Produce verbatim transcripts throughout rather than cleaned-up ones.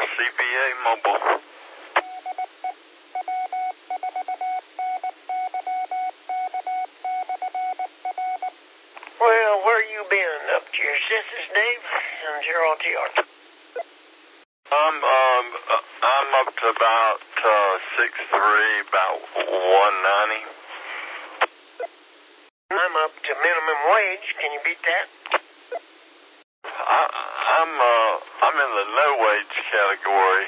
C B A Mobile. Well, where you been? Up to your sisters, Dave? I'm zero T R. I'm, um, uh, I'm up to about, uh, six three, about one ninety. I'm up to minimum wage. Can you beat that? I, I'm, uh, I'm in the no wage category.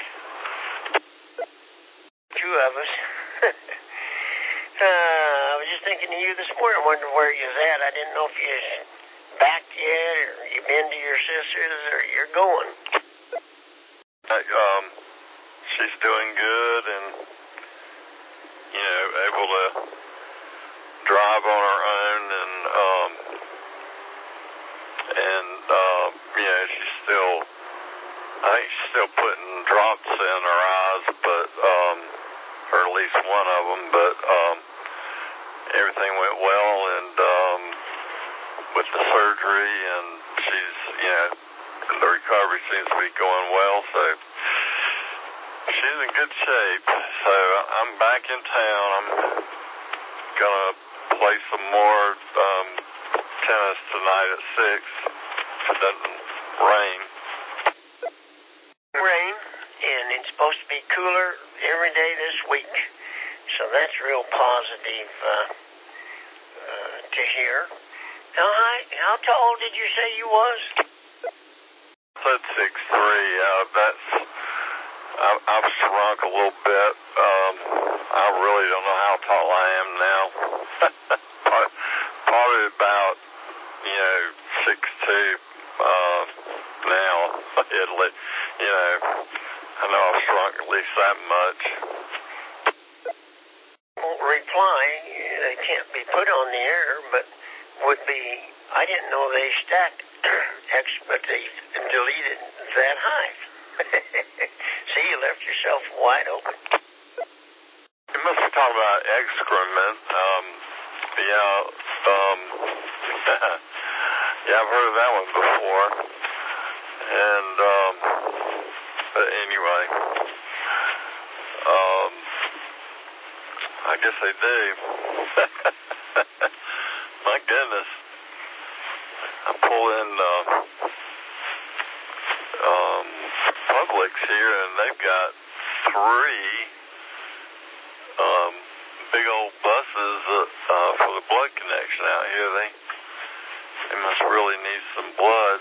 Two of us. uh, I was just thinking of you this morning. I wondered where you was at. I didn't know if you back yet, or you been to your sister's, or you're going. I, um, she's doing good and, you know, able to drive on her own and, um, and, uh, you know, she's still, I think she's still putting drops in her eyes, but, um, or at least one of them, but, um, everything went well and, um, with the surgery, and she's, you know, the recovery seems to be going well, so she's in good shape. So I'm back in town. I'm gonna play some more um, tennis tonight at six. If it doesn't rain. Rain, and it's supposed to be cooler every day this week, so that's real positive uh, uh, to hear. How high, how tall did you say you was? Said six three. Uh, that's I've, I've shrunk a little bit. Um, I really don't know how tall I am now. Probably about, you know, six two uh, now. It'll, you know, I know I've shrunk at least that much. Won't reply. They can't be put on the air, but would be. I didn't know they stacked expertise and deleted that high. See, you left yourself wide open. You must be talking about excrement. Um, yeah, um, yeah, I've heard of that one before. And, um, but anyway, um, I guess they do. My goodness. I pull in, uh, um, Publix here, and they've got three, um, big old buses, uh, uh, for the blood connection out here. They, they must really need some blood.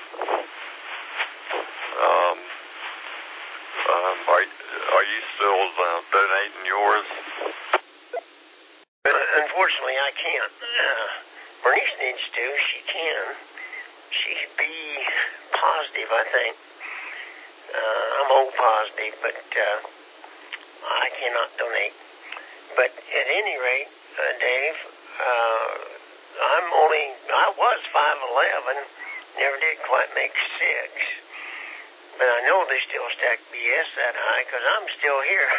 Um, um, are, are you still, uh, donating yours? Unfortunately, I can't. Uh, Bernice needs to. She can. She's B positive, I think. Uh, I'm O positive, but uh, I cannot donate. But at any rate, uh, Dave, uh, I'm only, I was five eleven, never did quite make six. But I know they still stack B S that high because I'm still here.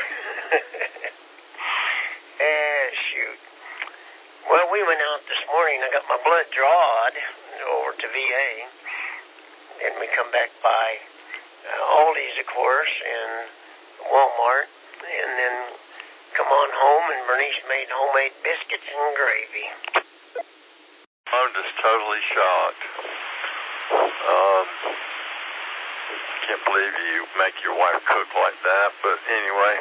Eh, shoot. Well, we went out this morning. I got my blood drawed over to V A. Then we come back by uh, Aldi's, of course, and Walmart. And then come on home, and Bernice made homemade biscuits and gravy. I'm just totally shocked. Um, can't believe you make your wife cook like that, but anyway,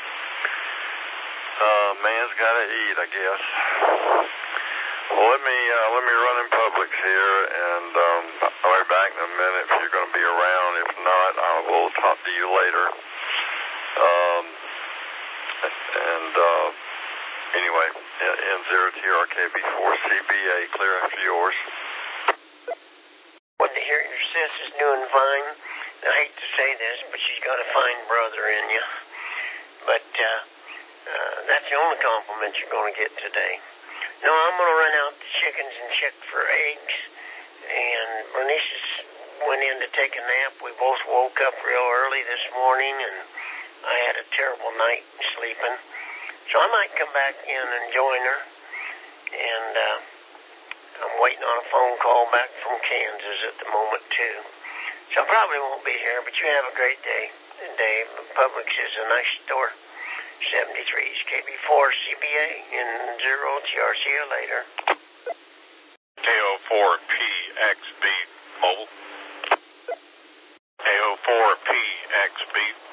uh, man's gotta eat, I guess. Well, let me, uh, let me run in Publix here, and, um, I'll be back in a minute if you're gonna be around. If not, I will talk to you later. Um, and, uh, anyway, N zero T R K B four C B A, clear after yours. Wanted to hear your sis is doing fine. I hate to say this, but she's got a fine brother in you. But, uh, uh, that's the only compliment you're going to get today. No, I'm going to run out the chickens and check for eggs. And Bernice went in to take a nap. We both woke up real early this morning, and I had a terrible night sleeping. So I might come back in and join her. And uh, I'm waiting on a phone call back from Kansas at the moment, too. So I probably won't be here, but you have a great day. and Dave. Publix is a nice store. seventy-three is K B four C B A in zero T R. See you later. K O four P X B mobile. K O four P X B.